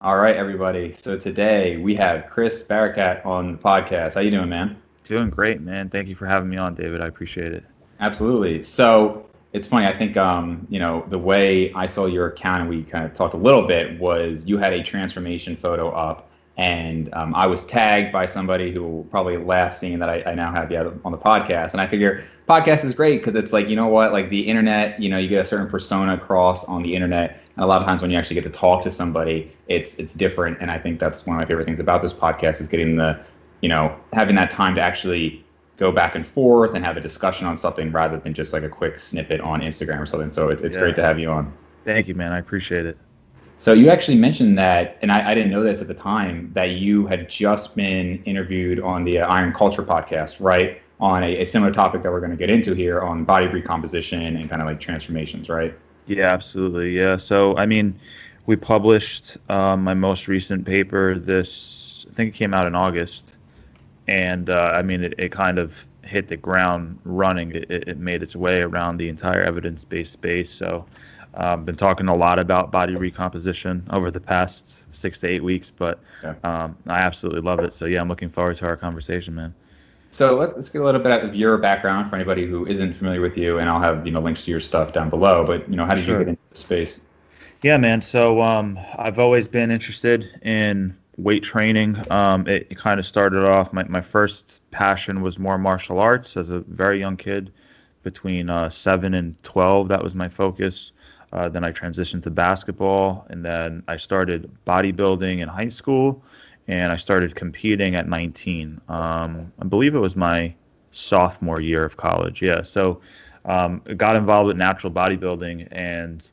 All right, everybody. So today we have Chris Barakat on the podcast. How you doing, man? Doing great, man. Thank you for having me on, David. I appreciate it. Absolutely. So it's funny. I think the way I saw your account and we kind of talked a little bit was you had a transformation photo up, and I was tagged by somebody who will probably laugh seeing that I now have you on the podcast. And I figure podcast is great because it's like, you know what, like the internet, you get a certain persona across on the internet. And a lot of times when you actually get to talk to somebody, it's different. And I think that's one of my favorite things about this podcast is getting having that time to actually go back and forth and have a discussion on something rather than just like a quick snippet on Instagram or something. So it's great to have you on. Thank you, man. I appreciate it. So you actually mentioned that, and I didn't know this at the time, that you had just been interviewed on the Iron Culture podcast, right? On a similar topic that we're going to get into here on body recomposition and kind of like transformations, right? Yeah, absolutely. Yeah. So, we published my most recent paper I think it came out in August. And, it kind of hit the ground running. It made its way around the entire evidence-based space. So, I've been talking a lot about body recomposition over the past 6 to 8 weeks, but I absolutely love it. So, yeah, I'm looking forward to our conversation, man. So let's get a little bit of your background for anybody who isn't familiar with you, and I'll have links to your stuff down below. But how did you get into the space? Yeah, man. So I've always been interested in weight training. It kind of started off. My first passion was more martial arts as a very young kid, between 7 and 12. That was my focus. Then I transitioned to basketball, and then I started bodybuilding in high school. And I started competing at 19. I believe it was my sophomore year of college. Yeah. So got involved with natural bodybuilding and,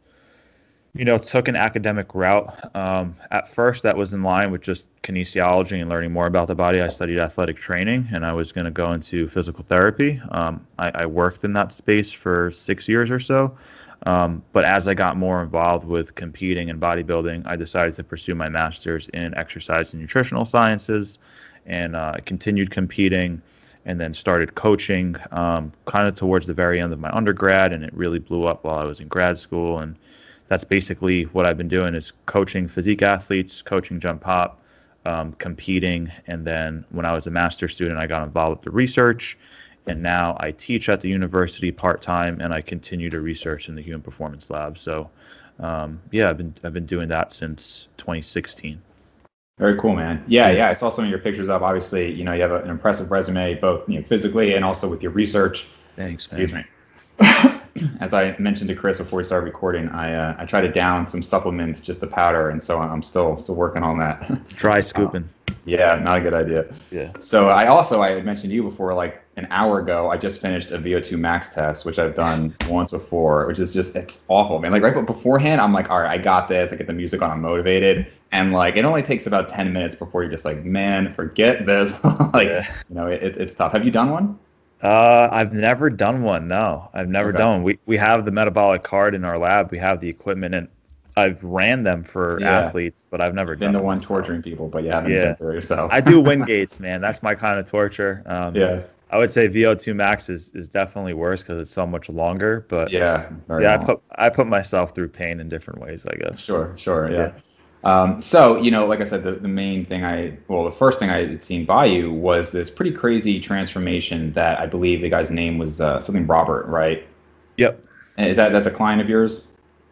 took an academic route. At first, that was in line with just kinesiology and learning more about the body. I studied athletic training, and I was going to go into physical therapy. I worked in that space for 6 years or so. But as I got more involved with competing and bodybuilding, I decided to pursue my master's in exercise and nutritional sciences, and continued competing, and then started coaching kind of towards the very end of my undergrad, and it really blew up while I was in grad school. And that's basically what I've been doing is coaching physique athletes, coaching jump pop, competing. And then when I was a master's student, I got involved with the research. And now I teach at the university part-time, and I continue to research in the Human Performance Lab. So, I've been doing that since 2016. Very cool, man. Yeah. I saw some of your pictures up. Obviously, you have an impressive resume, both physically and also with your research. Thanks, man. Excuse me. As I mentioned to Chris before we started recording, I tried to down some supplements, just the powder, and so I'm still working on that. Dry scooping. Yeah, not a good idea. Yeah. So I had mentioned to you before, like an hour ago, I just finished a VO2 max test, which I've done once before, which is it's awful, man. Like right beforehand, I'm like, all right, I got this. I get the music on, I'm motivated. And like, it only takes about 10 minutes before you're just like, man, forget this. It's tough. Have you done one? I've never done one. No, I've never done one. We have the metabolic card in our lab. We have the equipment, and I've ran them for athletes, but I've never been done the one torturing people, but you haven't been through it yourself. I do Wingates, man. That's my kind of torture. I would say VO2 max is definitely worse because it's so much longer. But I put myself through pain in different ways, I guess. Sure, yeah. So, like I said, the first thing I had seen by you was this pretty crazy transformation that I believe the guy's name was something Robert, right? Yep. And that's a client of yours?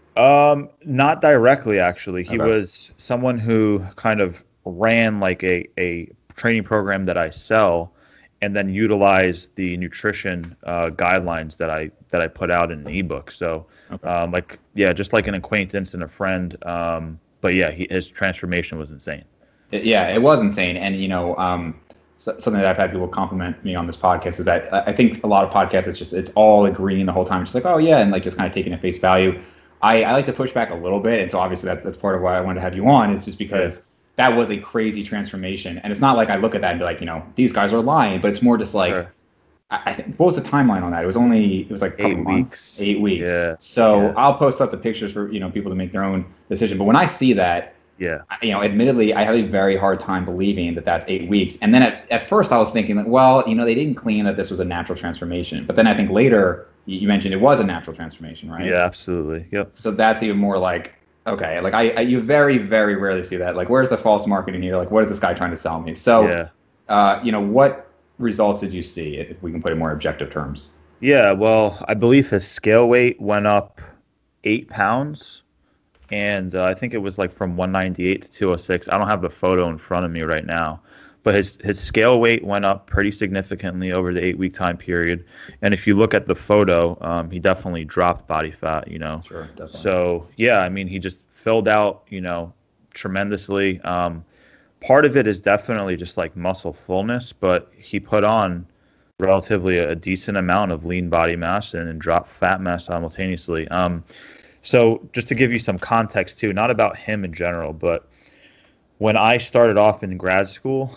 Not directly, actually. He was someone who kind of ran like a training program that I sell, and then utilized the nutrition guidelines that I put out in an ebook. So, just like an acquaintance and a friend. But yeah, his transformation was insane. It was insane. And, something that I've had people compliment me on this podcast is that I think a lot of podcasts, it's all agreeing the whole time. Just like, oh yeah. And like, just kind of taking at face value. I like to push back a little bit. And so obviously that's part of why I wanted to have you on, is just because that was a crazy transformation. And it's not like I look at that and be like, these guys are lying, but it's more just like, I think, what was the timeline on that? It was like a couple 8 weeks. 8 weeks. Yeah. So I'll post up the pictures for, people to make their own decision. But when I see that, admittedly, I have a very hard time believing that that's 8 weeks. And then at first I was thinking like, well, they didn't claim that this was a natural transformation. But then I think later you mentioned it was a natural transformation, right? Yeah, absolutely. Yep. So that's even more like, Okay, like you very, very rarely see that. Like, where's the false marketing here? Like, what is this guy trying to sell me? So, Yeah. what results did you see, if we can put it in more objective terms? Yeah, well, I believe his scale weight went up 8 pounds, and I think it was like from 198 to 206. I don't have the photo in front of me right now, but his scale weight went up pretty significantly over the 8 week time period. And if you look at the photo, he definitely dropped body fat, you know. Sure, definitely. So yeah, I mean, he just filled out, tremendously. Part of it is definitely just like muscle fullness, but he put on relatively a decent amount of lean body mass and dropped fat mass simultaneously. So just to give you some context too, not about him in general, but when I started off in grad school,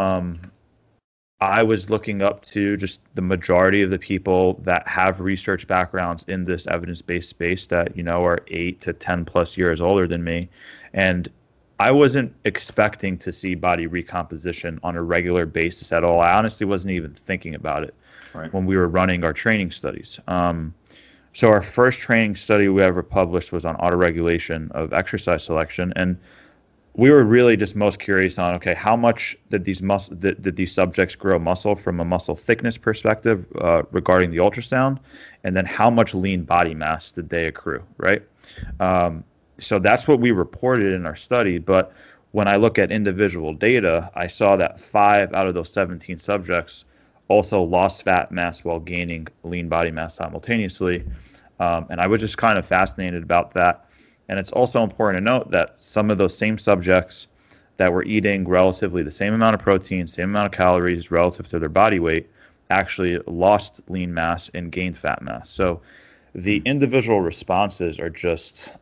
I was looking up to just the majority of the people that have research backgrounds in this evidence-based space that, are 8 to 10 plus years older than me. And I wasn't expecting to see body recomposition on a regular basis at all. I honestly wasn't even thinking about it Right. when we were running our training studies. So our first training study we ever published was on autoregulation of exercise selection, and we were really just most curious on, okay, how much did these subjects grow muscle from a muscle thickness perspective regarding the ultrasound, and then how much lean body mass did they accrue, right? So that's what we reported in our study, but when I look at individual data, I saw that 5 out of those 17 subjects also lost fat mass while gaining lean body mass simultaneously. And I was just kind of fascinated about that. And it's also important to note that some of those same subjects that were eating relatively the same amount of protein, same amount of calories relative to their body weight, actually lost lean mass and gained fat mass. So the individual responses are just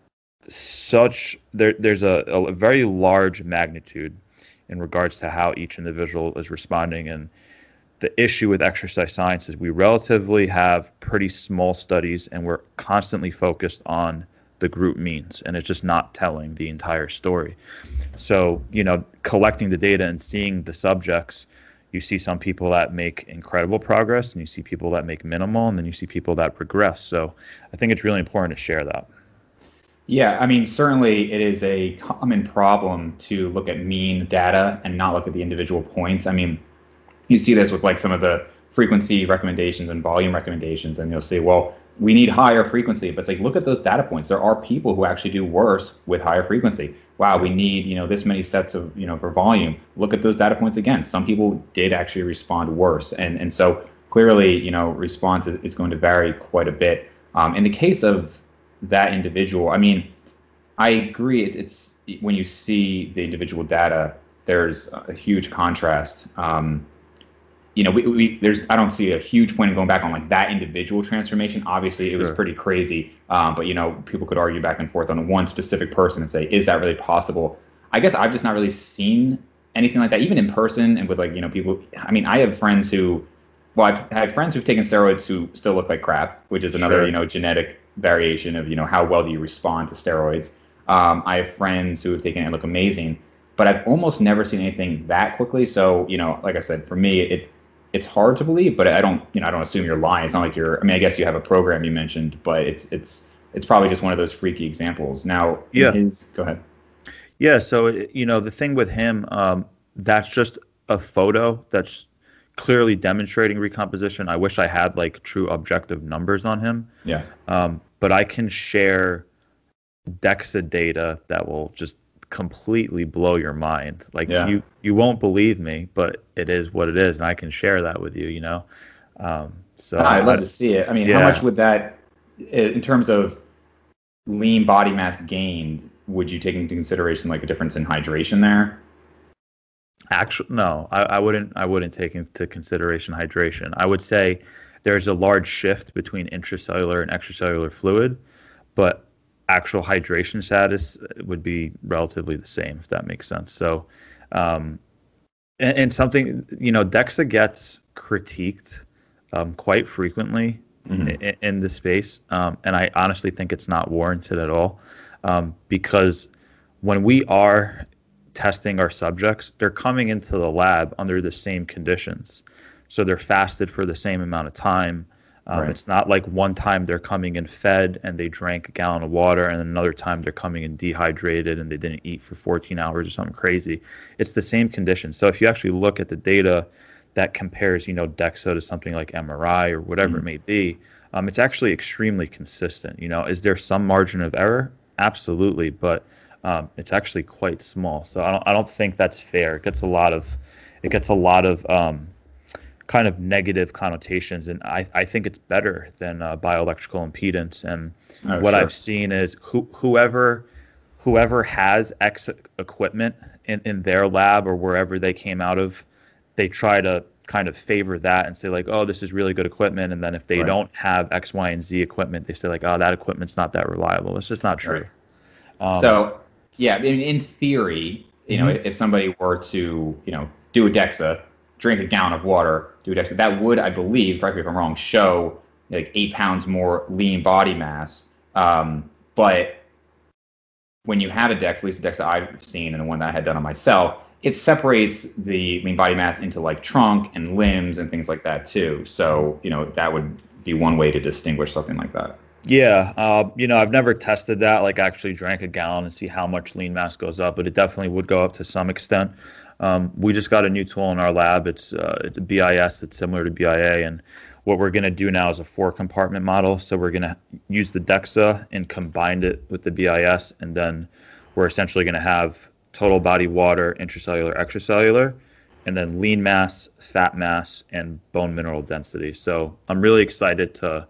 there's a very large magnitude in regards to how each individual is responding. And the issue with exercise science is we relatively have pretty small studies, and we're constantly focused on the group means, and it's just not telling the entire story. So, collecting the data and seeing the subjects, you see some people that make incredible progress, and you see people that make minimal, and then you see people that regress. So I think it's really important to share that. Yeah, I mean, certainly it is a common problem to look at mean data and not look at the individual points. I mean, you see this with like some of the frequency recommendations and volume recommendations, and you'll say, well, we need higher frequency, but it's like, look at those data points. There are people who actually do worse with higher frequency. Wow, we need, this many sets of, for volume. Look at those data points again. Some people did actually respond worse. And so clearly, response is going to vary quite a bit. In the case of that individual, I mean, I agree. It's when you see the individual data, there's a huge contrast. There's I don't see a huge point in going back on like that individual transformation. Obviously, it was pretty crazy, but people could argue back and forth on one specific person and say, is that really possible? I guess I've just not really seen anything like that, even in person and with like people. I mean, I have friends who, well, I've had friends who've taken steroids who still look like crap, which is another genetic variation of how well do you respond to steroids. I have friends who have taken it and look amazing, but I've almost never seen anything that quickly. So like I said, for me, it's hard to believe, but I don't assume you're lying. It's not like I mean, I guess you have a program you mentioned, but it's probably just one of those freaky examples. Now, Yeah. Go ahead. Yeah. So, the thing with him, that's just a photo that's clearly demonstrating recomposition. I wish I had like true objective numbers on him. Yeah. But I can share DEXA data that will just completely blow your mind. Like you won't believe me, but it is what it is, and I can share that with you. So I'd love to see it. I mean, how much would that, in terms of lean body mass gained, would you take into consideration like a difference in hydration there? Actually, no, I wouldn't take into consideration hydration. I would say there's a large shift between intracellular and extracellular fluid, but actual hydration status would be relatively the same, if that makes sense. So, and something, DEXA gets critiqued quite frequently in this space, and I honestly think it's not warranted at all, because when we are testing our subjects, they're coming into the lab under the same conditions. So they're fasted for the same amount of time. Right. It's not like one time they're coming in fed and they drank a gallon of water, and another time they're coming in dehydrated and they didn't eat for 14 hours or something crazy. It's the same condition. So if you actually look at the data that compares, DEXA to something like MRI or whatever it may be, it's actually extremely consistent. Is there some margin of error? Absolutely, but it's actually quite small. So I don't think that's fair. It gets a lot of kind of negative connotations, and I think it's better than bioelectrical impedance. And what I've seen is whoever has X equipment in their lab or wherever they came out of, they try to kind of favor that and say like, oh, this is really good equipment. And then if they don't have X, Y, and Z equipment, they say like, oh, that equipment's not that reliable. It's just not true. So yeah, in theory, if somebody were to, do a DEXA, drink a gallon of water, do a DEXA, that would, I believe, correct me if I'm wrong, show like 8 pounds more lean body mass. But when you have a DEXA, at least the DEXA I've seen and the one that I had done on myself, it separates the lean body mass into like trunk and limbs and things like that too. So, that would be one way to distinguish something like that. Yeah. I've never tested that, like actually drank a gallon and see how much lean mass goes up, but it definitely would go up to some extent. We just got a new tool in our lab. It's a BIS. It's similar to BIA. And what we're going to do now is a 4-compartment model. So we're going to use the DEXA and combine it with the BIS. And then we're essentially going to have total body water, intracellular, extracellular, and then lean mass, fat mass, and bone mineral density. So I'm really excited to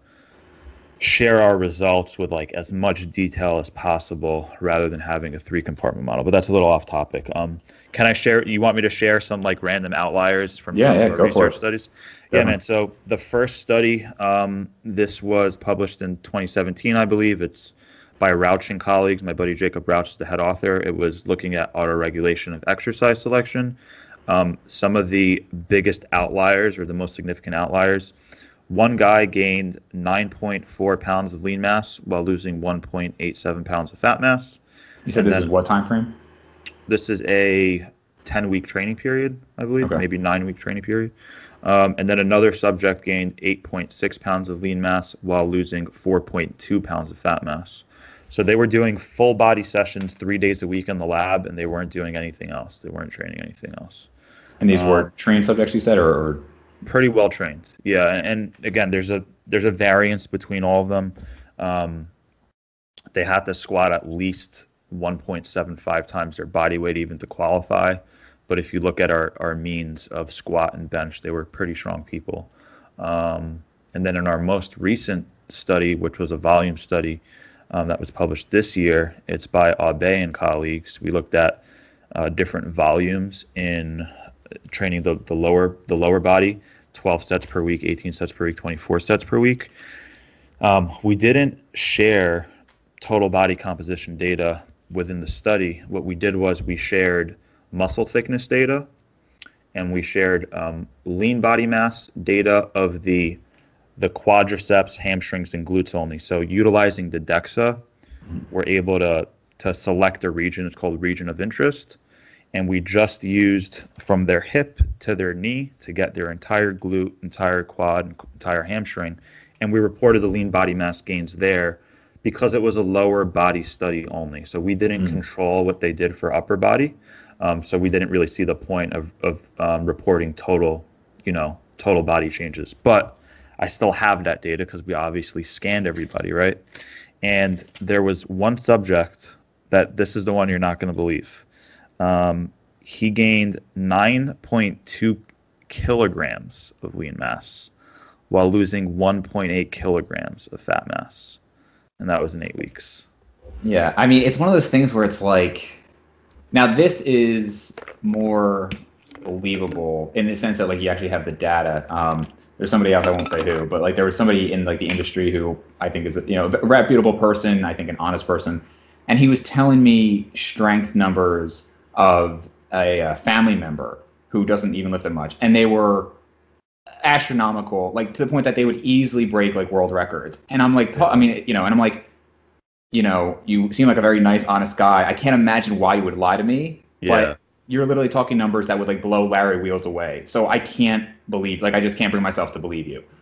share our results with like as much detail as possible rather than having a 3-compartment model. But that's a little off topic. Can I share? You want me to share some like random outliers from some of our research studies? Yeah, man. So the first study, this was published in 2017, I believe. It's by Rauch and colleagues. My buddy Jacob Rauch is the head author. It was looking at autoregulation of exercise selection. Some of the biggest outliers or the most significant outliers. One guy gained 9.4 pounds of lean mass while losing 1.87 pounds of fat mass. You said this is what time frame? This is a 10-week training period, I believe, maybe 9-week training period. And then another subject gained 8.6 pounds of lean mass while losing 4.2 pounds of fat mass. So they were doing full body sessions 3 days a week in the lab, and they weren't doing anything else. They weren't training anything else. And these were trained subjects, you said, or pretty well trained? Yeah. And again, there's a variance between all of them. They have to squat at least 1.75 times their body weight even to qualify. But if you look at our means of squat and bench, they were pretty strong people. And then in our most recent study, which was a volume study that was published this year, it's by Aube and colleagues. We looked at different volumes in training the lower body, 12 sets per week, 18 sets per week, 24 sets per week. We didn't share total body composition data within the study. What we did was we shared muscle thickness data, and we shared lean body mass data of the quadriceps, hamstrings, and glutes only. So utilizing the DEXA, we're able to select a region. It's called region of interest. And we just used from their hip to their knee to get their entire glute, entire quad, entire hamstring. And we reported the lean body mass gains there because it was a lower body study only. So we didn't control what they did for upper body. So we didn't really see the point of reporting total body changes. But I still have that data because we obviously scanned everybody, right? And there was one subject that this is the one you're not going to believe. He gained 9.2 kilograms of lean mass while losing 1.8 kilograms of fat mass. And that was in 8 weeks. Yeah, I mean, it's one of those things where it's like, now this is more believable in the sense that like you actually have the data. There's somebody else, I won't say who, but like there was somebody in like the industry who I think is a reputable person, I think an honest person, and he was telling me strength numbers of a family member who doesn't even lift that much, and they were astronomical, like to the point that they would easily break like world records. And I'm like, and I'm like, you seem like a very nice, honest guy. I can't imagine why you would lie to me. Yeah. But you're literally talking numbers that would like blow Larry Wheels away. So I can't believe, like, I just can't bring myself to believe you.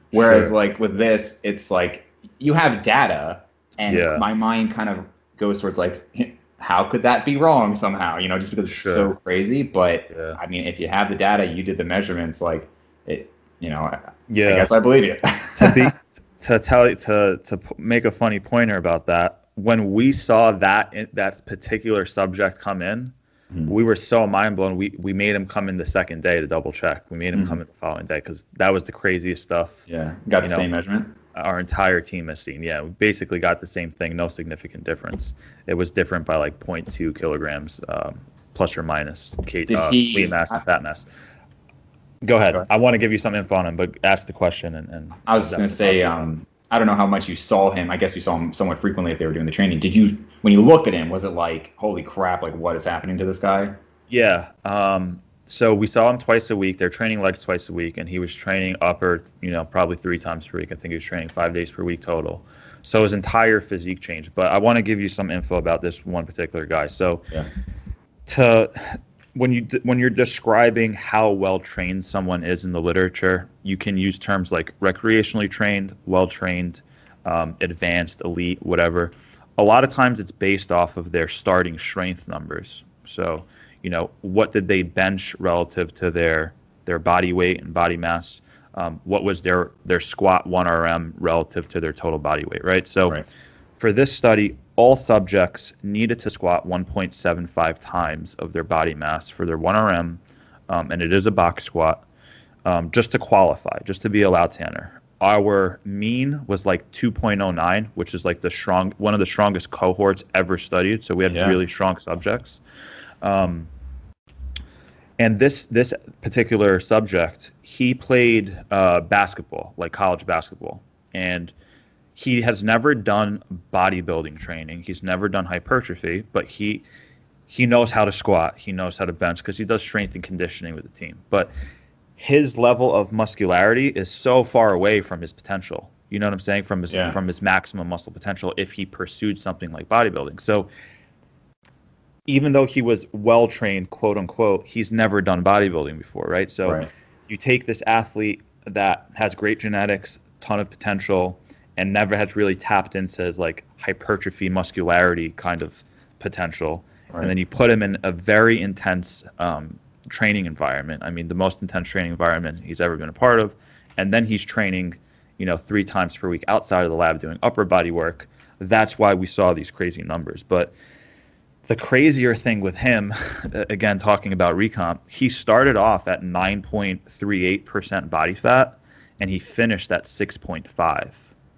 Whereas Sure. like with this, it's like you have data, and Yeah. my mind kind of goes towards like, how could that be wrong somehow? Just because it's so Sure. crazy. But Yeah. I mean, if you have the data, you did the measurements, like it, I Yeah. guess I believe you. To be to tell make a funny pointer about that, when we saw that particular subject come in, Mhm. we were so mind blown. We made him come in the second day to double check. We made him come Mhm. in the following day because that was the craziest stuff Yeah, got you the know same measurement. our entire team has seen. Yeah, we basically got the same thing, no significant difference. It was different by like 0.2 kilograms, plus or minus Did lean he? mass and fat mass. Go ahead. Go I want to give you some info on him, but ask the question and I was we'll just gonna definitely talk say, about it. I don't know how much you saw him. I guess you saw him somewhat frequently if they were doing the training. Did you, when you looked at him, was it like, holy crap, like what is happening to this guy? Yeah. So we saw him twice a week. They're training legs twice a week, and he was training upper, probably 3 times per week. I think he was training 5 days per week total. So his entire physique changed. But I want to give you some info about this one particular guy. So Yeah. to when you're describing how well trained someone is in the literature, you can use terms like recreationally trained, well trained, advanced, elite, whatever. A lot of times it's based off of their starting strength numbers. So, what did they bench relative to their body weight and body mass? What was their squat 1 RM relative to their total body weight, right? So Right. for this study, all subjects needed to squat 1.75 times of their body mass for their 1 RM, and it is a box squat, just to qualify, just to be allowed to enter. Our mean was like 2.09, which is like one of the strongest cohorts ever studied. So we had Yeah. really strong subjects. And this particular subject, he played basketball, like college basketball, and he has never done bodybuilding training. He's never done hypertrophy, but he knows how to squat. He knows how to bench because he does strength and conditioning with the team. But his level of muscularity is so far away from his potential. You know what I'm saying? From his maximum muscle potential if he pursued something like bodybuilding. So even though he was well trained, quote unquote, he's never done bodybuilding before, right? So Right. you take this athlete that has great genetics, ton of potential, and never has really tapped into his like hypertrophy muscularity kind of potential. Right. And then you put him in a very intense training environment. I mean, the most intense training environment he's ever been a part of. And then he's training, 3 times per week outside of the lab doing upper body work. That's why we saw these crazy numbers. But the crazier thing with him, again, talking about recomp, he started off at 9.38% body fat, and he finished at 6.5.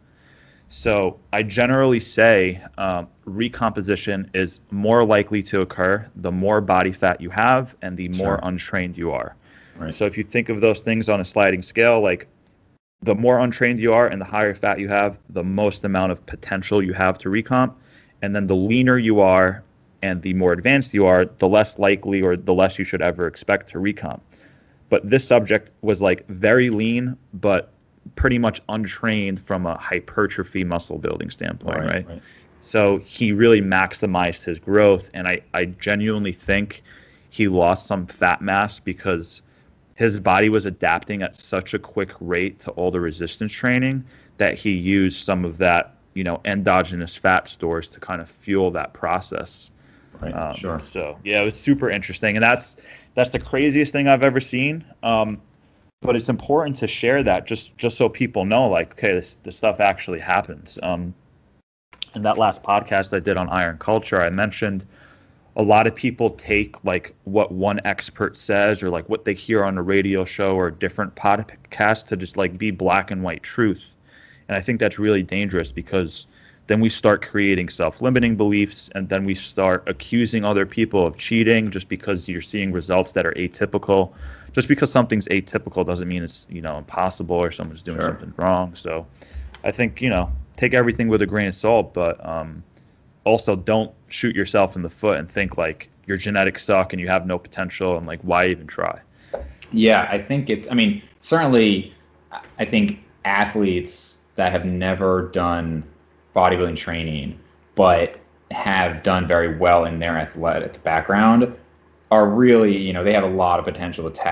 So I generally say recomposition is more likely to occur the more body fat you have and the more untrained you are. Right. So if you think of those things on a sliding scale, like the more untrained you are and the higher fat you have, the most amount of potential you have to recomp. And then the leaner you are and the more advanced you are, the less likely or the less you should ever expect to recomp. But this subject was like very lean, but pretty much untrained from a hypertrophy muscle building standpoint, right? So he really maximized his growth, and I genuinely think he lost some fat mass because his body was adapting at such a quick rate to all the resistance training that he used some of that, endogenous fat stores to kind of fuel that process. Right. Sure. So yeah, it was super interesting, and that's the craziest thing I've ever seen. But it's important to share that just so people know, like, okay, this stuff actually happens. In that last podcast I did on iron culture, I mentioned a lot of people take like what one expert says or like what they hear on a radio show or a different podcast to just like be black and white truth. And I think that's really dangerous because then we start creating self-limiting beliefs, and then we start accusing other people of cheating just because you're seeing results that are atypical. Just because something's atypical doesn't mean it's, impossible or someone's doing something wrong. So I think, take everything with a grain of salt, but also don't shoot yourself in the foot and think like your genetics suck and you have no potential and like, why even try? Yeah, I think certainly, I think athletes that have never done bodybuilding training, but have done very well in their athletic background are really, they have a lot of potential to tap.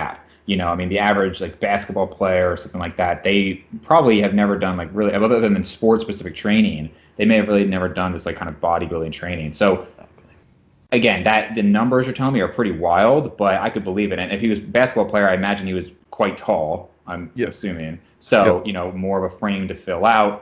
I mean, the average like basketball player or something like that, they probably have never done like really, other than sport specific training, they may have really never done this like kind of bodybuilding training. So again, that the numbers you're telling me are pretty wild, but I could believe it. And if he was a basketball player, I imagine he was quite tall, I'm assuming. So, more of a frame to fill out.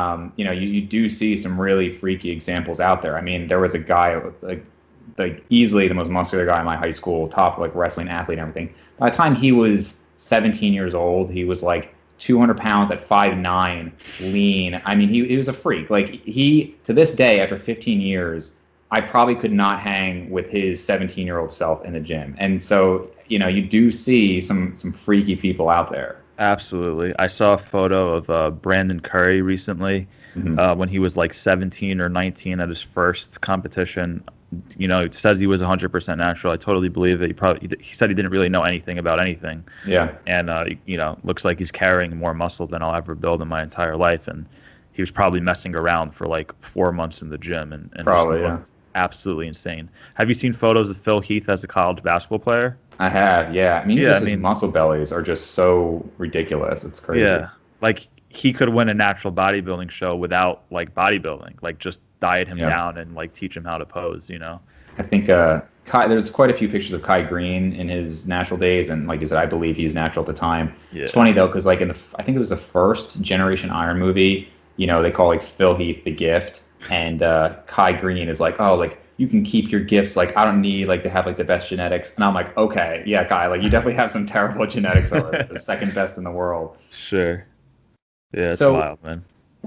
You do see some really freaky examples out there. I mean, there was a guy like easily the most muscular guy in my high school, top like wrestling athlete and everything. By the time he was 17 years old, he was like 200 pounds at 5'9", lean. I mean, he was a freak. Like to this day, after 15 years, I probably could not hang with his 17-year-old self in the gym. And so, you do see some freaky people out there. Absolutely. I saw a photo of Brandon Curry recently when he was like 17 or 19 at his first competition. It says he was 100% natural. I totally believe it. He said he didn't really know anything about anything. Yeah. And, looks like he's carrying more muscle than I'll ever build in my entire life. And he was probably messing around for like 4 months in the gym and probably, yeah. Absolutely insane. Have you seen photos of Phil Heath as a college basketball player? I have, yeah. I mean, his muscle bellies are just so ridiculous. It's crazy. Yeah. Like he could win a natural bodybuilding show without like bodybuilding, like just diet him down and like teach him how to pose, I think there's quite a few pictures of Kai Green in his natural days, and like you said, I believe he's natural at the time. Yeah. It's funny though, because like I think it was the first Generation Iron movie, they call like Phil Heath the gift, and Kai Green is like, oh, like you can keep your gifts, like I don't need like to have like the best genetics, and I'm like, okay, yeah, Kai, like you definitely have some terrible genetics, the second best in the world. Sure. Yeah, it's wild, man.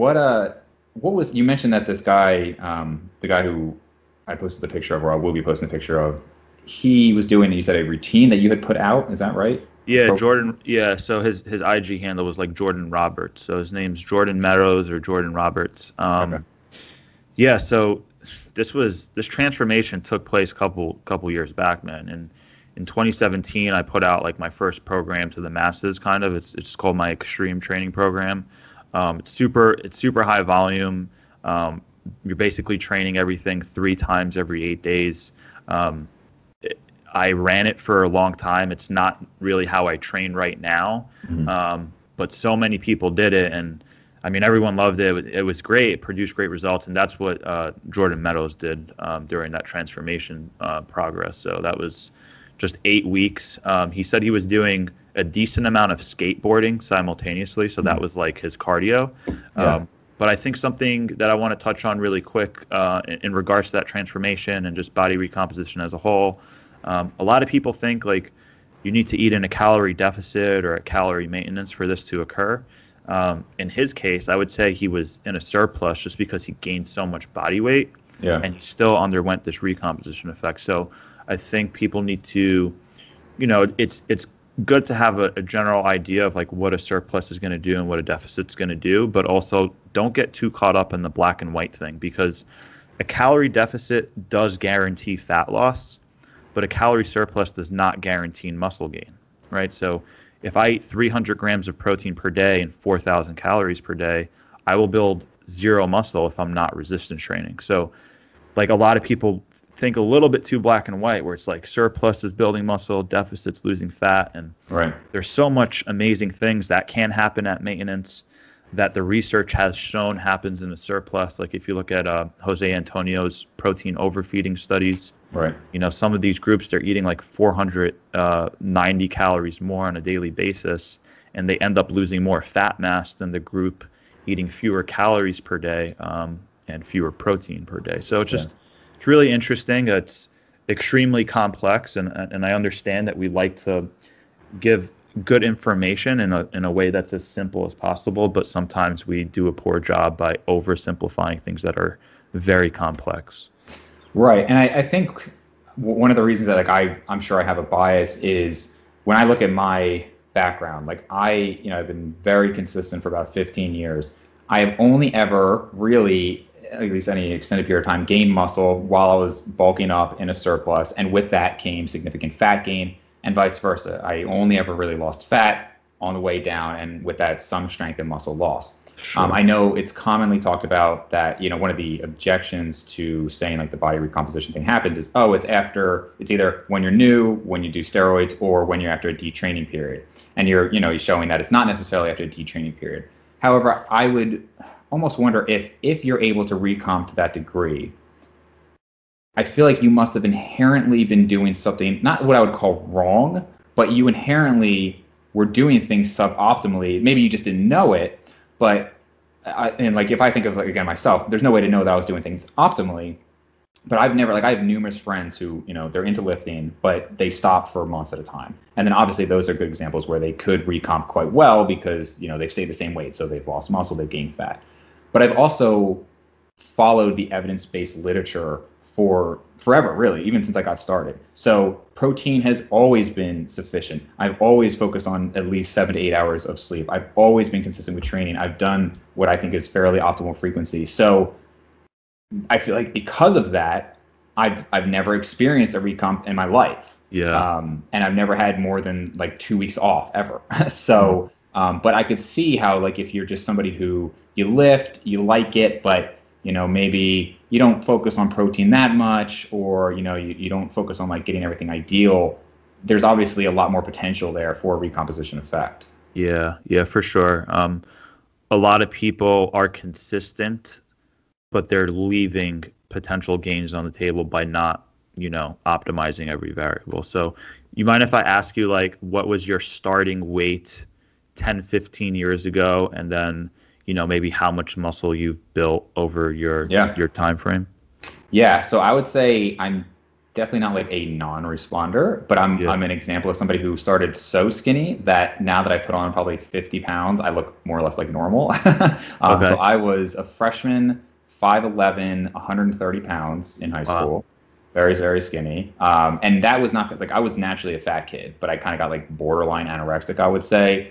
What was, you mentioned that this guy, the guy who I posted the picture of, or I will be posting the picture of, he was doing, you said, a routine that you had put out, is that right? Yeah, Jordan, so his IG handle was like Jordan Roberts, so his name's Jordan Meadows or Jordan Roberts. Okay. Yeah, so this transformation took place a couple years back, man, and in 2017 I put out like my first program to the masses, kind of. It's called my Extreme Training Program. It's super high volume. You're basically training everything 3 times every 8 days. I ran it for a long time. It's not really how I train right now, but so many people did it, and I mean, everyone loved it. It was great. It produced great results, and that's what Jordan Meadows did during that transformation progress. So that was just 8 weeks. He said he was doing a decent amount of skateboarding simultaneously, so that was like his cardio. But I think something that I want to touch on really quick in regards to that transformation and just body recomposition as a whole, a lot of people think like you need to eat in a calorie deficit or a calorie maintenance for this to occur. In his case, I would say he was in a surplus just because he gained so much body weight, and he still underwent this recomposition effect. So I think people need to, it's good to have a general idea of like what a surplus is going to do and what a deficit's going to do, but also don't get too caught up in the black and white thing, because a calorie deficit does guarantee fat loss, but a calorie surplus does not guarantee muscle gain, right? So if I eat 300 grams of protein per day and 4,000 calories per day, I will build 0 muscle if I'm not resistance training. So like a lot of people think a little bit too black and white, where it's like surplus is building muscle, deficit's losing fat. And there's so much amazing things that can happen at maintenance that the research has shown happens in the surplus. Like if you look at Jose Antonio's protein overfeeding studies, some of these groups, they're eating like 490 calories more on a daily basis, and they end up losing more fat mass than the group eating fewer calories per day and fewer protein per day. So it's just, it's really interesting. It's extremely complex, and I understand that we like to give good information in a way that's as simple as possible, but sometimes we do a poor job by oversimplifying things that are very complex. Right, and I think one of the reasons that like I'm sure I have a bias is when I look at my background, like I've been very consistent for about 15 years. I have only ever really, at least any extended period of time, gained muscle while I was bulking up in a surplus, and with that came significant fat gain, and vice versa. I only ever really lost fat on the way down, and with that, some strength and muscle loss. Sure. I know it's commonly talked about that, one of the objections to saying like the body recomposition thing happens is, oh, it's either when you're new, when you do steroids, or when you're after a detraining period. And you're showing that it's not necessarily after a detraining period. However, I would almost wonder if you're able to recomp to that degree, I feel like you must have inherently been doing something, not what I would call wrong, but you inherently were doing things suboptimally. Maybe you just didn't know it, but if I think of again myself, there's no way to know that I was doing things optimally. But I have numerous friends who, they're into lifting, but they stop for months at a time. And then obviously those are good examples where they could recomp quite well because, they've stayed the same weight. So they've lost muscle, they've gained fat. But I've also followed the evidence-based literature for forever, really, even since I got started. So protein has always been sufficient. I've always focused on at least 7 to 8 hours of sleep. I've always been consistent with training. I've done what I think is fairly optimal frequency. So I feel like because of that, I've never experienced a recomp in my life. Yeah. And I've never had more than like 2 weeks off ever. So, but I could see how if you're just somebody who you lift, you like it, but maybe you don't focus on protein that much, or, you don't focus on getting everything ideal. There's obviously a lot more potential there for a recomposition effect. Yeah, for sure. A lot of people are consistent, but they're leaving potential gains on the table by not, optimizing every variable. So you mind if I ask you, what was your starting weight 10, 15 years ago, and then maybe how much muscle you've built over your time frame? Yeah, so I would say I'm definitely not a non-responder, but I'm an example of somebody who started so skinny that now that I put on probably 50 pounds, I look more or less like normal. Okay. So I was a freshman, 5'11", 130 pounds in high school. Very, very skinny. And that was not I was naturally a fat kid, but I kind of got borderline anorexic, I would say.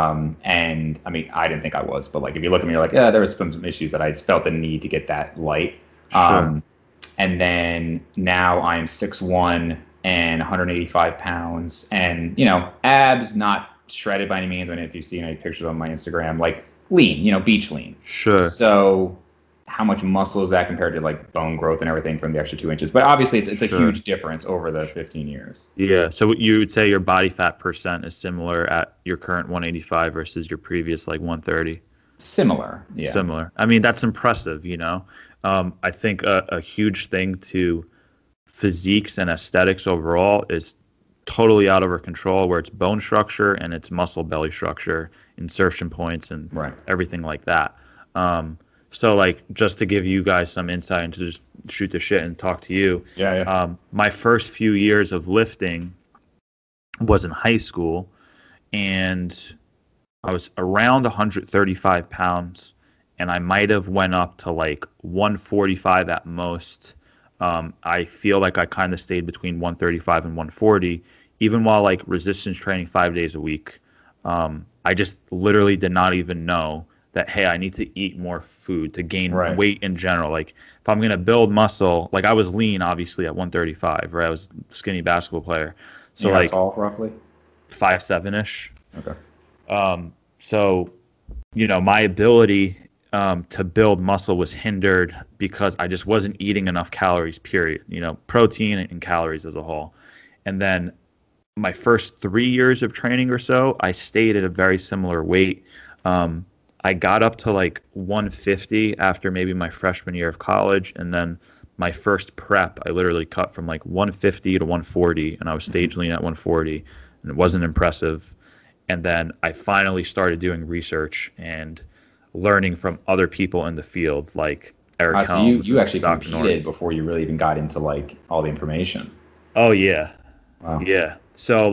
And I mean, I didn't think I was, but if you look at me, you're yeah, there was some issues that I felt the need to get that light. Sure. And then now I'm 6'1" and 185 pounds, and abs not shredded by any means. I mean, if you see any pictures on my Instagram, lean, beach lean. Sure. So how much muscle is that compared to bone growth and everything from the extra 2 inches? But obviously it's a huge difference over the 15 years. Yeah. So you would say your body fat percent is similar at your current 185 versus your previous 130? Similar. Yeah. Similar. I mean, that's impressive, I think a huge thing to physiques and aesthetics overall is totally out of our control, where it's bone structure and it's muscle belly structure, insertion points, and everything like that. So just to give you guys some insight and to just shoot the shit and talk to you. Yeah. My first few years of lifting was in high school, and I was around 135 pounds, and I might have went up to 145 at most. I feel like I kind of stayed between 135 and 140, even while resistance training 5 days a week. I just literally did not even know that, hey, I need to eat more food to gain weight in general. If I'm going to build muscle, I was lean, obviously, at 135, right? I was a skinny basketball player. So how tall, roughly? 5'7"-ish. Okay. So, my ability to build muscle was hindered because I just wasn't eating enough calories, period. Protein and calories as a whole. And then my first 3 years of training or so, I stayed at a very similar weight. I got up to 150 after maybe my freshman year of college, and then my first prep, I literally cut from 150 to 140, and I was stage lean at 140, and it wasn't impressive. And then I finally started doing research and learning from other people in the field, like Eric Helms. So you actually competed before you really even got into all the information. Oh yeah. Wow. Yeah. So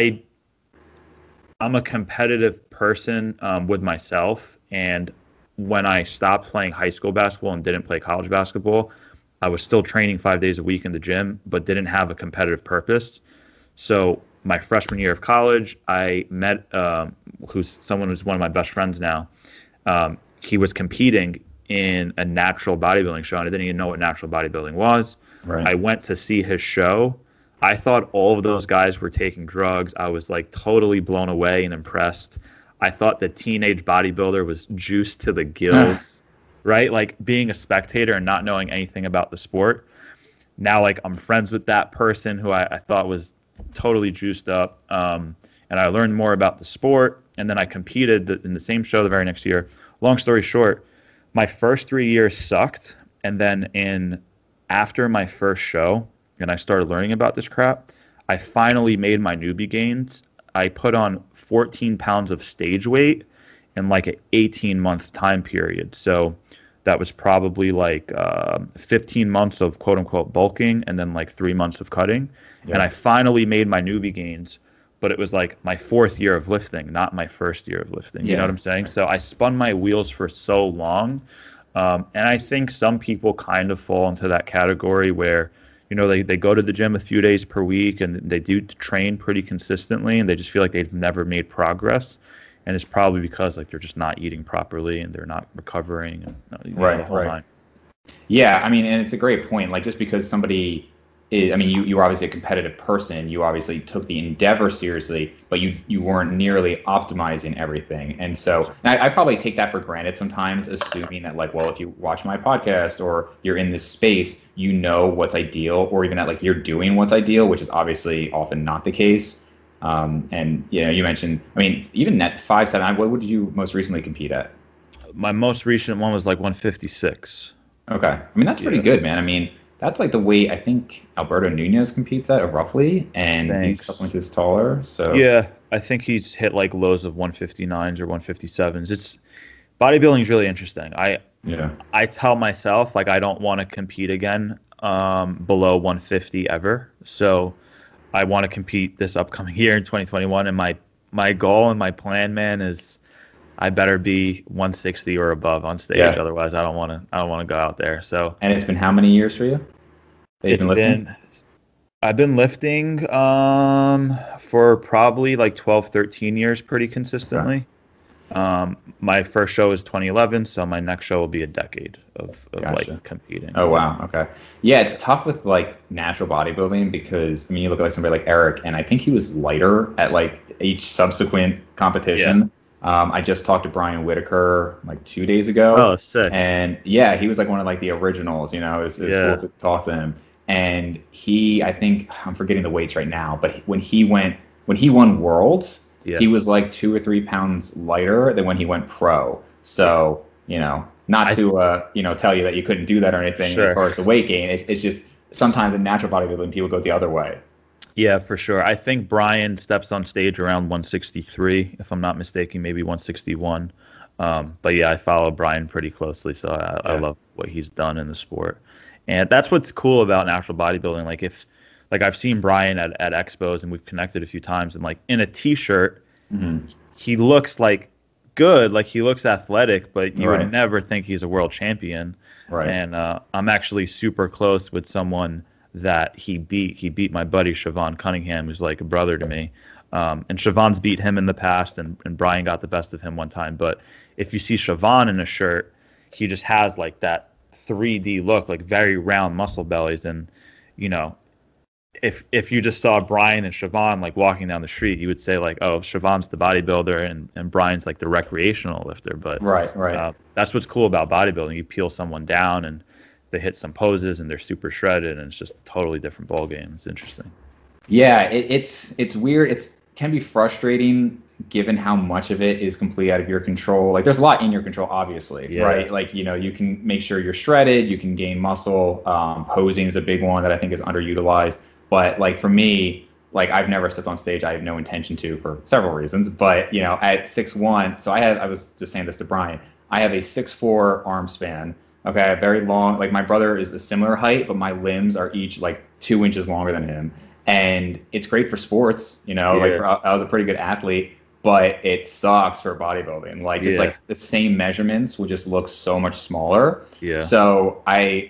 I'm a competitive person with myself, and when I stopped playing high school basketball and didn't play college basketball, I was still training 5 days a week in the gym, but didn't have a competitive purpose. So my freshman year of college, I met who's one of my best friends now. He was competing in a natural bodybuilding show, and I didn't even know what natural bodybuilding was. Right. I went to see his show. I thought all of those guys were taking drugs. I was totally blown away and impressed. I thought the teenage bodybuilder was juiced to the gills, right? Like being a spectator and not knowing anything about the sport. Now, like I'm friends with that person who I thought was totally juiced up. And I learned more about the sport. And then I competed in the same show the very next year. Long story short, my first 3 years sucked. And then after my first show, and I started learning about this crap, I finally made my newbie gains. I put on 14 pounds of stage weight in like an 18-month time period. So that was probably like 15 months of quote unquote bulking and then like 3 months of cutting. Yeah. And I finally made my newbie gains, but it was like my 4th year of lifting, not my 1st year of lifting. You know what I'm saying? So I spun my wheels for so long. And I think some people kind of fall into that category where, you know, they go to the gym a few days per week and they do train pretty consistently and they just feel like they've never made progress. And it's probably because like they're just not eating properly and they're not recovering. And, right. Yeah, I mean, and it's a great point. Like just because somebody is, I mean, you were obviously a competitive person. You obviously took the endeavor seriously, but you weren't nearly optimizing everything. And so I probably take that for granted sometimes, assuming that like, well, if you watch my podcast or you're in this space, you know what's ideal, or even that like you're doing what's ideal, which is obviously often not the case. And you know, you mentioned, I mean, even at 5'7", what did you most recently compete at? My most recent one was like 156. Okay, I mean that's pretty good, man. I mean that's like the weight I think Alberto Nunez competes at roughly, and he's a couple inches taller. So yeah, I think he's hit like lows of 159s or 157s. It's bodybuilding is really interesting. I tell myself like I don't want to compete again below 150 ever. So I want to compete this upcoming year in 2021, and my goal and my plan, man, is I better be 160 or above on stage. Yeah. Otherwise, I don't want to go out there. So. And it's been how many years for you? I've been lifting for probably like 12, 13 years pretty consistently. Okay. My first show is 2011, so my next show will be a decade of gotcha. Like competing. Oh wow, okay. Yeah, it's tough with like natural bodybuilding because I mean you look at like somebody like Eric, and I think he was lighter at like each subsequent competition. Yeah. I just talked to Brian Whitaker like 2 days ago. Oh, sick. And yeah, he was like one of like the originals, you know, it was cool to talk to him. And I think I'm forgetting the weights right now, but when he won Worlds, he was like 2 or 3 pounds lighter than when he went pro. So, you know, not to tell you that you couldn't do that or anything as far as the weight gain. It's just sometimes in natural bodybuilding, people go the other way. Yeah, for sure. I think Brian steps on stage around 163, if I'm not mistaken, maybe 161. But yeah, I follow Brian pretty closely, so I love what he's done in the sport. And that's what's cool about natural bodybuilding. Like I've seen Brian at expos and we've connected a few times, and like in a t-shirt, he looks like good, like he looks athletic, but you would never think he's a world champion. Right. And I'm actually super close with someone that he beat my buddy Siobhan Cunningham, who's like a brother to me. And Siobhan's beat him in the past, and Brian got the best of him one time. But if you see Siobhan in a shirt, he just has like that 3D look, like very round muscle bellies. And, you know, if you just saw Brian and Siobhan like walking down the street, you would say like, oh, Siobhan's the bodybuilder and Brian's like the recreational lifter. But that's what's cool about bodybuilding. You peel someone down and they hit some poses and they're super shredded, and it's just a totally different ball game. It's interesting. Yeah, it's weird. It can be frustrating given how much of it is completely out of your control. Like there's a lot in your control, obviously, right? Like, you know, you can make sure you're shredded, you can gain muscle. Posing is a big one that I think is underutilized. But like for me, like I've never stepped on stage. I have no intention to for several reasons. But, you know, at 6'1", so I was just saying this to Brian, I have a 6'4" arm span. Okay, very long. Like my brother is a similar height, but my limbs are each like 2 inches longer than him. And it's great for sports, you know, I was a pretty good athlete, but it sucks for bodybuilding. Like just like the same measurements would just look so much smaller. Yeah. So I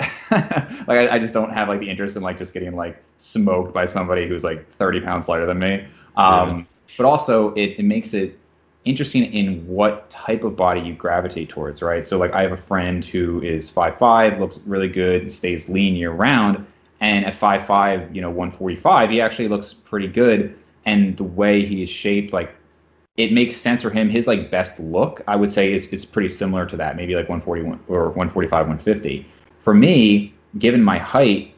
just don't have like the interest in like just getting like smoked by somebody who's like 30 pounds lighter than me. But also it makes it interesting in what type of body you gravitate towards, right? So like I have a friend who is 5'5", looks really good, stays lean year round, and at 5'5", 145, he actually looks pretty good. And the way he is shaped, like it makes sense for him. His like best look, I would say, is pretty similar to that, maybe like 141 or 145, 150. For me, given my height,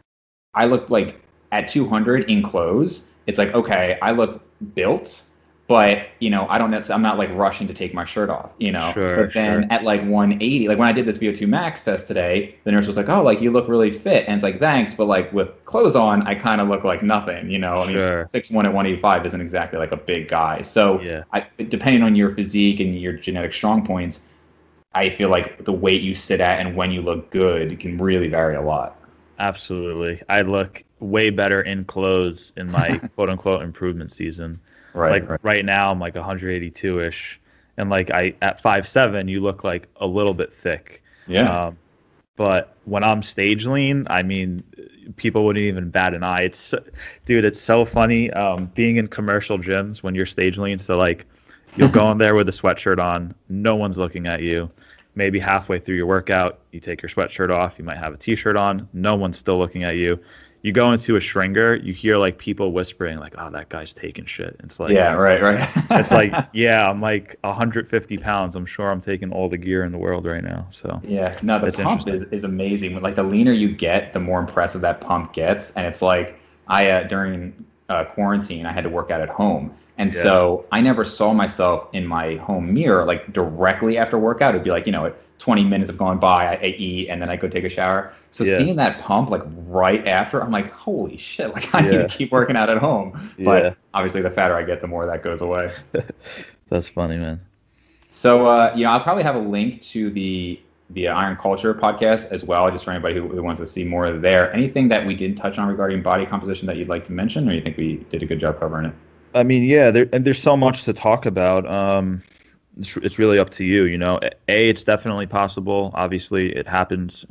I look like at 200 in clothes. It's like, okay, I look built, but I don't necessarily, I'm not like rushing to take my shirt off, Sure, but then sure. at like 180, like when I did this VO2 max test today, the nurse was like, oh, like you look really fit. And it's like, thanks. But like with clothes on, I kind of look like nothing, I mean, Sure. 6'1" at 185 isn't exactly like a big guy. So Yeah. depending on your physique and your genetic strong points, I feel like the weight you sit at and when you look good can really vary a lot. Absolutely. I look way better in clothes in my quote unquote improvement season. Right, Like right. right now I'm like 182-ish, and like I at 5'7", you look like a little bit thick. Yeah. But when I'm stage lean, I mean, people wouldn't even bat an eye. Dude, it's so funny being in commercial gyms when you're stage lean. So like you'll go in there with a sweatshirt on, no one's looking at you. Maybe halfway through your workout, you take your sweatshirt off, you might have a t-shirt on, no one's still looking at you. You go into a Stringer, you hear like people whispering like, "Oh, that guy's taking shit." It's like, Yeah, right. it's like, yeah, I'm like 150 pounds. I'm sure I'm taking all the gear in the world right now. So Yeah, no, the it's pump interesting. is amazing. Like the leaner you get, the more impressive that pump gets. And it's like during quarantine, I had to work out at home, and Yeah. so I never saw myself in my home mirror like directly after workout. It'd be like 20 minutes have gone by, I eat, and then I go take a shower. So Yeah. seeing that pump like right after, I'm like, holy shit! Like I need Yeah. to keep working out at home. Yeah. But obviously, the fatter I get, the more that goes away. That's funny, man. So, I'll probably have a link to the Iron Culture podcast as well, just for anybody who wants to see more there. Anything that we didn't touch on regarding body composition that you'd like to mention, or you think we did a good job covering it? I mean, yeah, there's so much to talk about. It's really up to you, it's definitely possible. Obviously, it happens.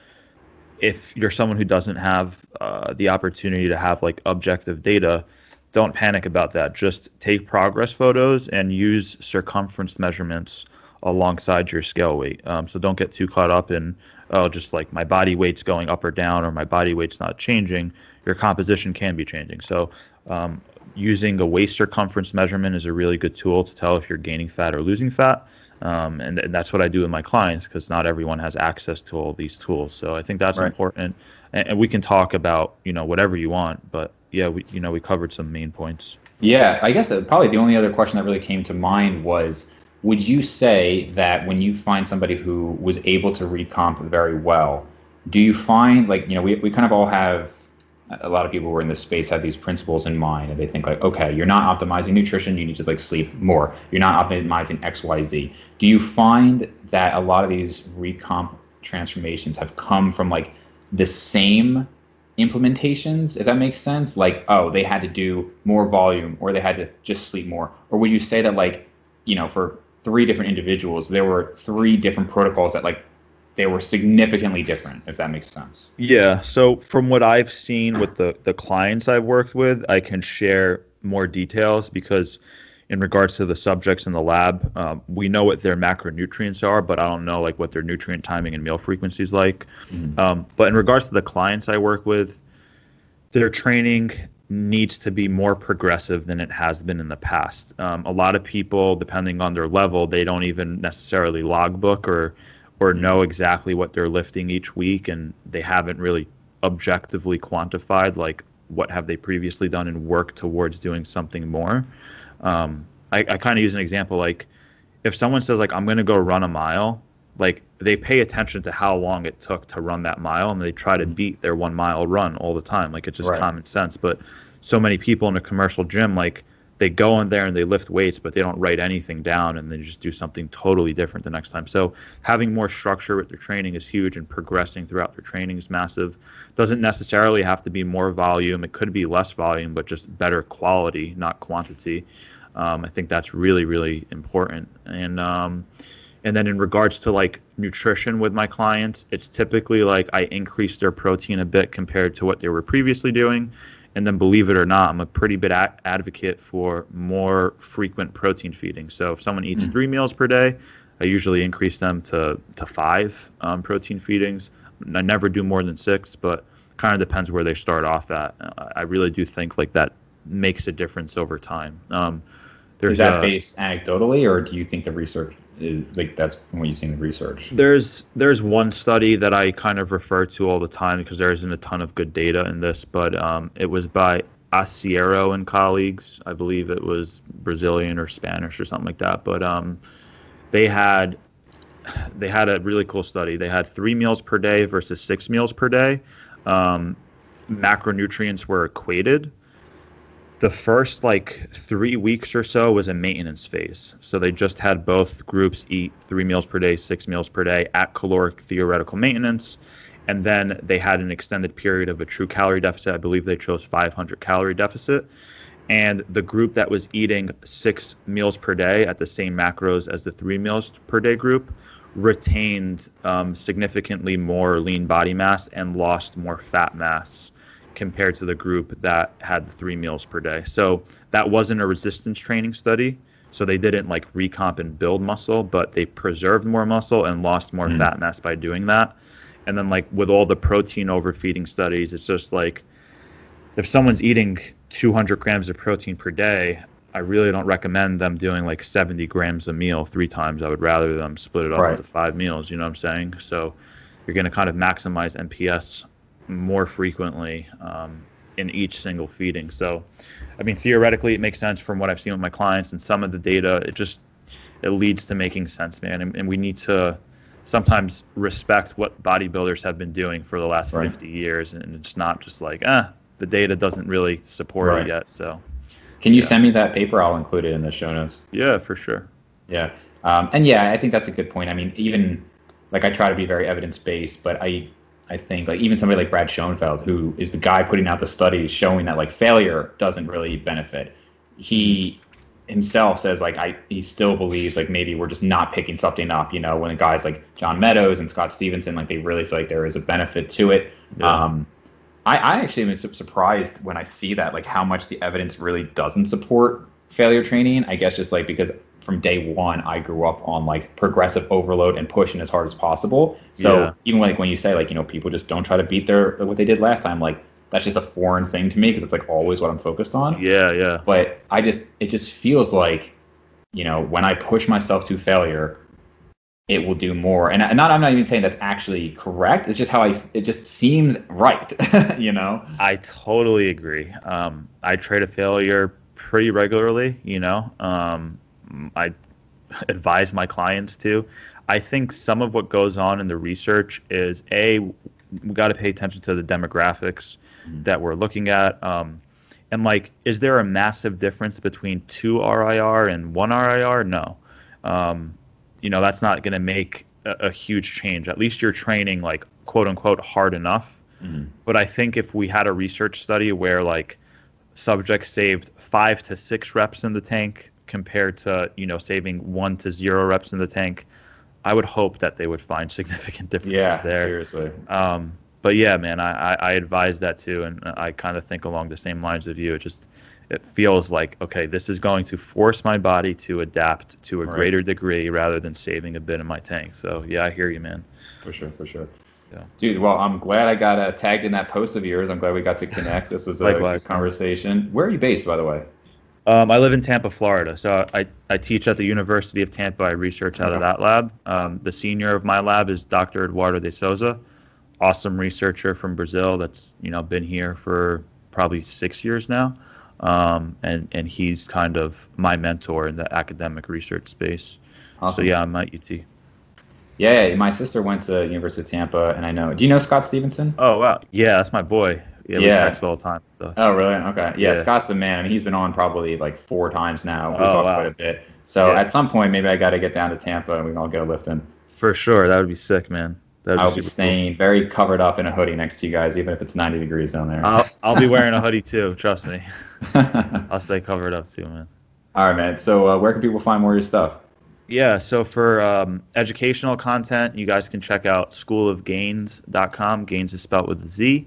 If you're someone who doesn't have the opportunity to have like objective data, don't panic about that. Just take progress photos and use circumference measurements alongside your scale weight. So don't get too caught up in, oh, just like my body weight's going up or down or my body weight's not changing. Your composition can be changing. So using a waist circumference measurement is a really good tool to tell if you're gaining fat or losing fat. And that's what I do with my clients because not everyone has access to all these tools. So I think that's Right. important. And we can talk about, whatever you want, but yeah, we covered some main points. Yeah, I guess that probably the only other question that really came to mind was, would you say that when you find somebody who was able to recomp very well, do you find like, we kind of all have a lot of people who are in this space have these principles in mind and they think like, okay, you're not optimizing nutrition, you need to like sleep more. You're not optimizing XYZ. Do you find that a lot of these recomp transformations have come from like the same implementations, if that makes sense? Like, oh, they had to do more volume or they had to just sleep more? Or would you say that like, for three different individuals, there were three different protocols that like they were significantly different, if that makes sense? Yeah. So from what I've seen with the clients I've worked with, I can share more details because in regards to the subjects in the lab, we know what their macronutrients are, but I don't know like what their nutrient timing and meal frequency is like. But in regards to the clients I work with, their training needs to be more progressive than it has been in the past. A lot of people, depending on their level, they don't even necessarily logbook or know exactly what they're lifting each week, and they haven't really objectively quantified like what have they previously done and worked towards doing something more. I kind of use an example like if someone says like I'm going to go run a mile, like they pay attention to how long it took to run that mile and they try to beat their 1 mile run all the time. Like it's just Right. common sense. But so many people in a commercial gym, like they go in there and they lift weights, but they don't write anything down and they just do something totally different the next time. So having more structure with their training is huge and progressing throughout their training is massive. Doesn't necessarily have to be more volume. It could be less volume, but just better quality, not quantity. I think that's really, really important. And then in regards to like nutrition with my clients, it's typically like I increase their protein a bit compared to what they were previously doing. And then believe it or not, I'm a pretty big advocate for more frequent protein feeding. So if someone eats 3 meals per day, I usually increase them to 5 protein feedings. I never do more than 6, but kind of depends where they start off at. I really do think like that makes a difference over time. Is that based anecdotally, or do you think the research is like that's what you've seen the research? There's one study that I kind of refer to all the time because there isn't a ton of good data in this, but it was by Aciero and colleagues. I believe it was Brazilian or Spanish or something like that. But they had a really cool study. They had 3 meals per day versus 6 meals per day. Macronutrients were equated. The first 3 weeks or so was a maintenance phase. So they just had both groups eat 3 meals per day, 6 meals per day at caloric theoretical maintenance. And then they had an extended period of a true calorie deficit. I believe they chose 500 calorie deficit. And the group that was eating 6 meals per day at the same macros as the 3 meals per day group retained significantly more lean body mass and lost more fat mass compared to the group that had the 3 meals per day. So that wasn't a resistance training study. So they didn't recomp and build muscle, but they preserved more muscle and lost more fat mass by doing that. And then with all the protein overfeeding studies, it's just if someone's eating 200 grams of protein per day, I really don't recommend them doing 70 grams a meal 3 times. I would rather them split it up into 5 meals, you know what I'm saying? So you're going to kind of maximize NPS more frequently in each single feeding. So, I mean, theoretically, it makes sense from what I've seen with my clients and some of the data. It leads to making sense, man. And we need to sometimes respect what bodybuilders have been doing for the last 50 years. And it's not just the data doesn't really support it yet. So, can you send me that paper? I'll include it in the show notes. Yeah, for sure. Yeah. And yeah, I think that's a good point. I mean, even I try to be very evidence-based, but I think even somebody like Brad Schoenfeld, who is the guy putting out the studies showing that failure doesn't really benefit. He himself says he still believes maybe we're just not picking something up, when the guys like John Meadows and Scott Stevenson, they really feel like there is a benefit to it. Yeah. I actually am surprised when I see that, how much the evidence really doesn't support failure training. I guess just because from day one, I grew up on progressive overload and pushing as hard as possible. So even when you say people just don't try to beat what they did last time, that's just a foreign thing to me because it's always what I'm focused on. Yeah. But it just feels when I push myself to failure, it will do more. And I'm not even saying that's actually correct. It's just how it just seems right. I totally agree. I trade a failure pretty regularly, I advise my clients to. I think some of what goes on in the research is we got to pay attention to the demographics that we're looking at. And is there a massive difference between 2 RIR and 1 RIR? No. That's not going to make a huge change. At least you're training quote unquote hard enough. But I think if we had a research study where subjects saved 5 to 6 reps in the tank compared to saving 1 to 0 reps in the tank, I would hope that they would find significant differences there. Seriously. But yeah, man, I advise that too, and I kind of think along the same lines of you. It feels okay, this is going to force my body to adapt to a greater degree rather than saving a bit in my tank. So yeah, I hear you, man. For sure. Yeah. Dude, well, I'm glad I got tagged in that post of yours. I'm glad we got to connect. This was a good conversation. Where are you based, by the way? I live in Tampa, Florida. So I teach at the University of Tampa. I research out of that lab. The senior of my lab is Dr. Eduardo de Souza, awesome researcher from Brazil that's been here for probably 6 years now. And he's kind of my mentor in the academic research space. Awesome. So yeah, I'm at UT. Yeah, my sister went to University of Tampa, and I know. Do you know Scott Stevenson? Oh wow, yeah, that's my boy. Yeah, we text all the time. So. Oh really? Okay. Yeah, Scott's the man. I mean, he's been on probably 4 times now. We talked quite a bit. So at some point, maybe I got to get down to Tampa, and we can all get a lift in. For sure, that would be sick, man. I'll be staying very covered up in a hoodie next to you guys, even if it's 90 degrees down there. I'll be wearing a hoodie too. Trust me. I'll stay covered up too, man. All right, man. So where can people find more of your stuff? Yeah, so for educational content, you guys can check out schoolofgains.com. Gains is spelled with a Z.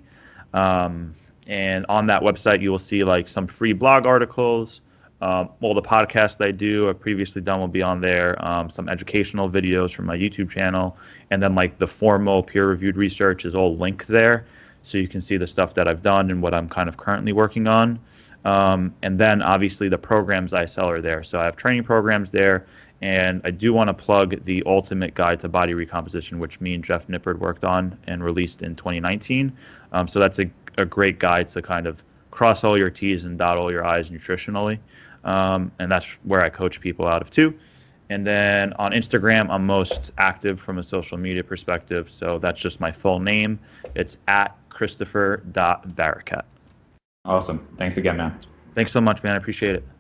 And on that website, you will see some free blog articles. All the podcasts I do or previously done will be on there. Some educational videos from my YouTube channel. And then the formal peer-reviewed research is all linked there. So you can see the stuff that I've done and what I'm kind of currently working on. And then obviously the programs I sell are there. So I have training programs there. And I do want to plug the Ultimate Guide to Body Recomposition, which me and Jeff Nippard worked on and released in 2019. So that's a great guide to kind of cross all your T's and dot all your I's nutritionally. And that's where I coach people out of too. And then on Instagram, I'm most active from a social media perspective. So that's just my full name. It's at Christopher.Barakat. Awesome. Thanks again, man. Thanks so much, man. I appreciate it.